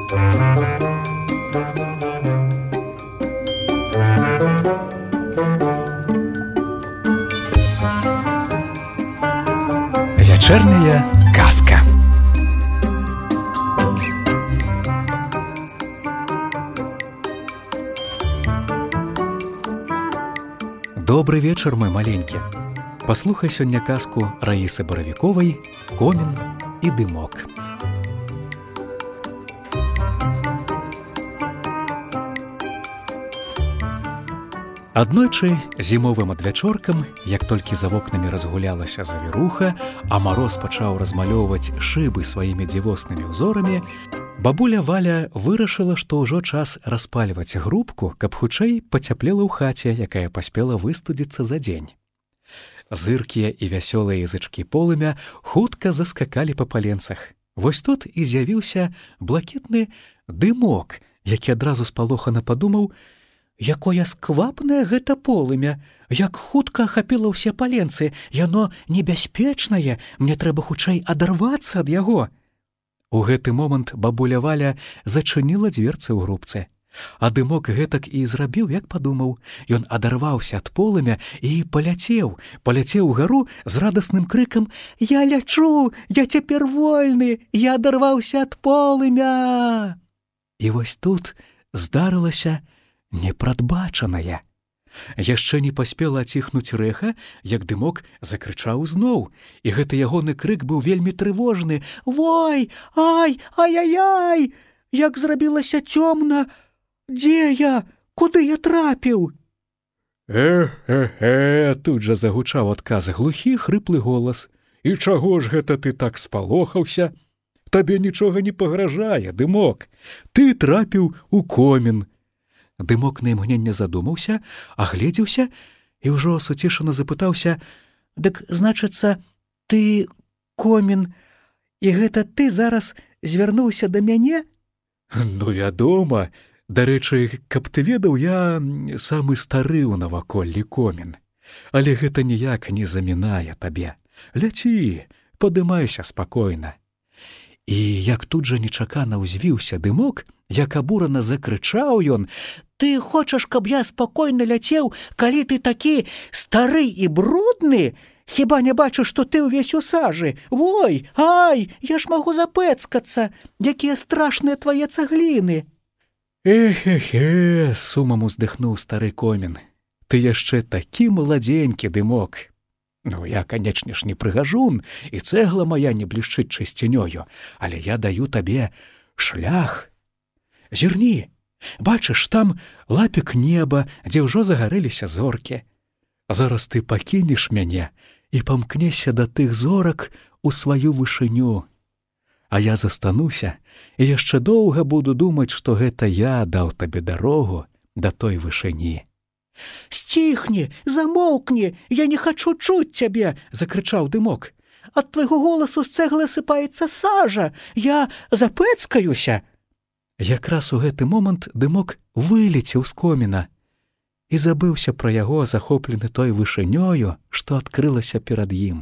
Вечерняя казка. Добрый вечер, мой маленький. Послухай сёння казку Раисы Боровиковой «Комін і дымок». Аднойчы зімовым адвячоркам, як толькі за вокнамі разгулялася завіруха, а мароз пачаў размалёўваць шыбы сваімі дзівоснымі ўзорамі, бабуля Валя вырашыла, што ўжо час распальваць грубку, каб хутчэй пацяплела ў хаце, якая паспела выстудзіцца за дзень. Зыркія і вясёлыя язычкі полымя хутка заскакалі па паленцах. Вось тут і з'явіўся блакітны дымок, які адразу спалохана падумаў: «Якое сквапнае гэта полымя! Як хутка ахапіла ўсе паленцы! Яно небяспечнае! Мне трэба хутчэй адарвацца ад яго!» У гэты момант бабуля Валя зачыніла дзверцы ў грубцы. А дымок гэтак і зрабіў, як падумаў. Ён адарваўся ад полымя і паляцеў угару з радасным крыкам: «Я лячу! Я цяпер вольны! Я адарваўся ад полымя!» І вось тут здарылася непрадбачанае. Яшчэ не паспела аціхнуць рэха, як дымок закрычаў зноў, і гэты ягоны крык быў вельмі трывожны. «Вой! Ай! Ай-яй-яй! Як зрабілася цёмна! Дзе я? Куды я трапіў?» Тут жа загучаў адказ глухі хрыплы голас. «І чаго ж гэта ты так спалохаўся? Табе нічога не пагражае, дымок. Ты трапіў у комін». Дымок на імгненне задумаўся, агледзеўся і ўжо суцішана запытаўся: «Дык, значыцца, ты комін, і гэта ты зараз звярнуўся да мяне?» «Ну, вядома. Дарэчы, каб ты ведаў, я самы стары ў наваколлі комін. Але гэта ніяк не замінае табе. Ляці, падымайся спакойна». І як тут жа нечакана ўзвіўся дымок, як абурана закрычаў ён: «Ты хочаш, каб я спакойна ляцеў, калі ты такі стары і брудны? Хіба не бачыш, што ты ўвесь у сажы? Вой, ай, я ж магу запэцкацца! Якія страшныя твае цагліны!» «Эхе-хе!» — сумам уздыхнуў стары комін. «Ты яшчэ такі маладзенькі, дымок. Ну, я, канечне ж, не прыгажун, і цэгла моя не блішчыць чысцінёю, але я даю табе шлях. Зірні, бачыш, там лапік неба, дзе ўжо загарэліся зоркі. Зараз ты пакінеш мяне і памкнешся да тых зорак у сваю вышыню. А я застануся і яшчэ доўга буду думаць, што гэта я даў табе дарогу да той вышыні». «Сціхні, замоўкні, я не хачу чуць цябе!» — закрычаў дымок. «Ад твайго голасу з цэглы сыпаецца сажа! Я запэцкаюся!» Якраз у гэты момант дымок вылецеў з коміна і забыўся пра яго, захоплены той вышынёю, што адкрылася перад ім.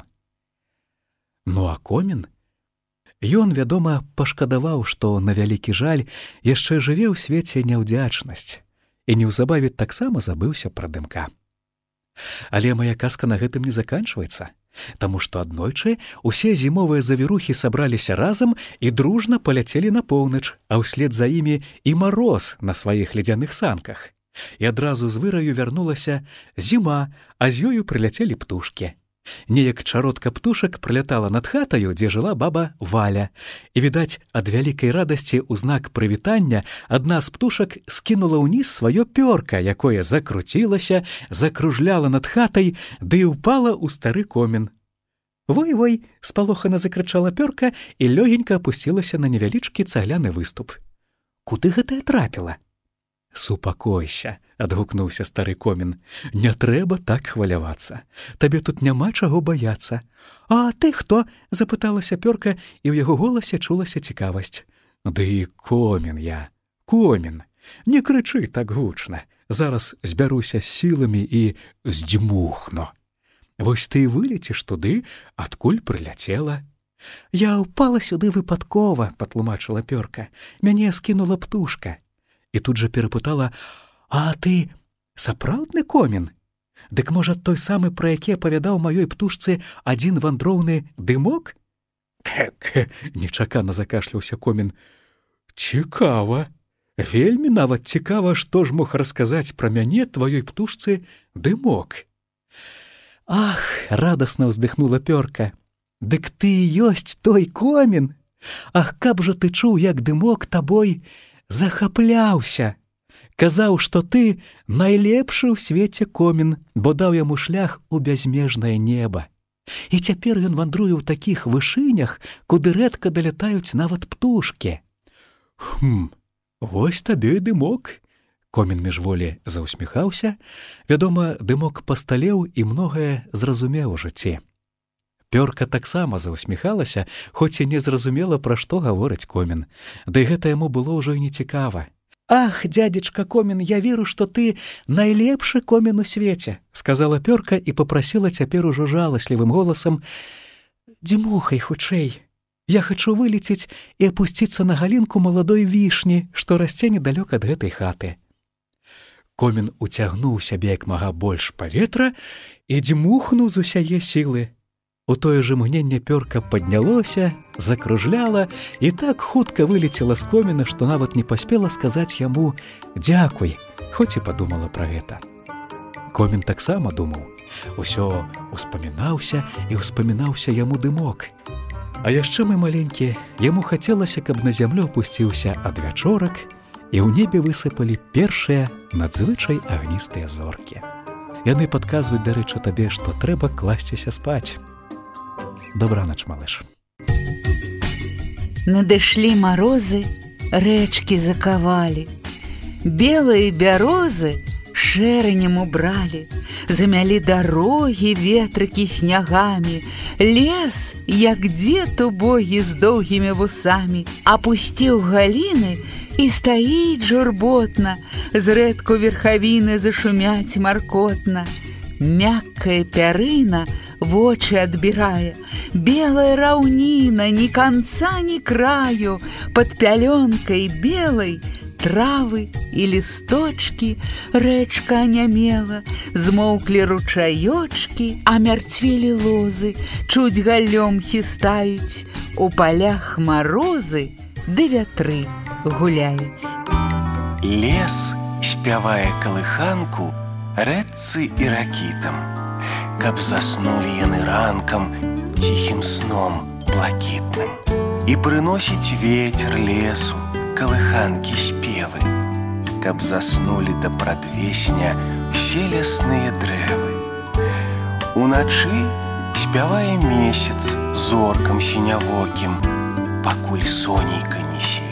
Ну а комін? Ён, вядома, пашкадаваў, што, на вялікі жаль, яшчэ жыве ў свеце няўдзячнасць, і неўзабаве таксама забыўся пра дымка. Але моя казка на гэтым не заканчваецца, таму што аднойчы усе зімовыя завірухі сабраліся разам і дружна паляцелі на поўнач, а ўслед за імі і мароз на сваіх ледзяных санках. І адразу з выраю вярнулася зіма, а з ёю прыляцелі птушкі. Неяк чародка птушак прылятала над хатаю, дзе жыла баба Валя. І, відаць, ад вялікай радасці ў знак прывітання адна з птушак скінула ўніз сваё пёрка, якое закруцілася, закружляла над хатай, ды і ўпала ў стары комін. «Вой-вой!» — спалохана закрычала пёрка і лёгенька апусцілася на невялічкі цагляны выступ. «Куды гэтая трапіла?» «Супакойся!» — адгукнуўся стары комін. «Не трэба так хвалявацца. Табе тут няма чаго баяцца». «А ты хто?» — запыталася пёрка, і ў яго голасе чулася цікавасць. «Ды комін я, комін. Не крычы так гучна. Зараз збяруся сіламі і здзьмухну. Вось ты вылеціш туды, адкуль прыляцела. Я ўпала сюды выпадкова, патлумачыла Пёрка. Мяне скінула птушка. І тут жа перапытала: а ты сапраўдны комін? Дык, можа, той самы, пра які апавядаў маёй птушцы адзін вандроўны дымок? Нечакана закашляўся комін. Цікава. Вельмі нават цікава, што ж мог расказаць пра мяне тваёй птушцы дымок. Ах, радасна ўздыхнула Пёрка. Дык ты ёсць той комін. Ах, каб жа ты чуў, як дымок табой захапляўся. Казаў, што ты найлепшы ў свеце комін, бо даў яму шлях у бязмежнае неба. І цяпер ён вандруе ў такіх вышынях, куды рэдка далятаюць нават птушкі. Вось табе і дымок. Комін міжволі заўсміхаўся. Вядома, дымок пасталеў і многае зразумеў у жыцці. Пёрка таксама заўсміхалася, хоць і не зразумела, пра што гаворыць комін. Ды гэта яму было ўжо і нецікава. «Ах, дядзечка комін, я веру, што ты найлепшы комін у свеце», сказала Пёрка і папрасіла цяпер ужо жаласлівым голасам: «Дзьмухай хутчэй. Я хачу вылецець і апусціцца на галінку маладой вішні, што расце недалёк ад гэтай хаты». Комін уцягнуў сябе як мага больш паветра і дзьмухнуў з усяе сілы. У тое ж мгненне Пёрка паднялося, закружляла і так хутка вылецела з коміна, што нават не паспела сказаць яму «дзякуй», хоць і падумала пра гэта. Комін таксама думаў. Усё успамінаўся і ўспамінаўся яму дымок. А яшчэ мой маленькі, яму хацелася, каб на зямлю апусціўся адвячорак, і ў небе высыпалі першыя надзвычай агністыя зоркі. Яны падказваюць, дарэчы, табе, што трэба класціся спаць. Добраноч, малыш. Надышлі марозы, рэчкі закавалі. Белыя бярозы шэранем убралі. Замялі дарогі ветрыкі снягамі. Лес, як дзед убогі з доўгімі вусамі, апусціў галіны і стаіць журботна. Зрэдку верхавіны зашумяць маркотна. Мяккая пярына вочы адбірае. Белая раўніна, ні канца, ні краю. Пад пялёнкай белай травы і лісточкі. Рэчка анямела, змоўклі ручаёчкі, а мярцвелі лозы, чуць галлём хістаюць. У палях марозы ды вятры гуляюць. Лес спявае калыханку рэдцы і ракітам, каб заснулі яны ранкам ціхім сном блакітным. І прыносіць вецер лесу калыханкі спевы, каб заснулі да прадвесня ўсе лясныя дрэвы. Уначы спявае месяц зоркам сінявокім, пакуль сонейка не светіць.